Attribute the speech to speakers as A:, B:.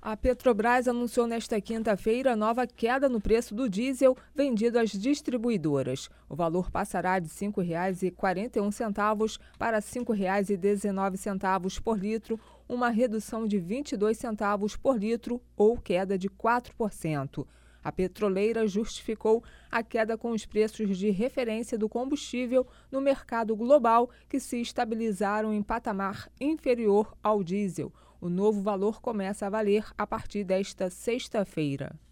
A: A Petrobras anunciou nesta quinta-feira nova queda no preço do diesel vendido às distribuidoras. O valor passará de R$ 5,41 para R$ 5,19 por litro, uma redução de 22 centavos por litro ou queda de 4%. A petroleira justificou a queda com os preços de referência do combustível no mercado global, que se estabilizaram em patamar inferior ao diesel. O novo valor começa a valer a partir desta sexta-feira.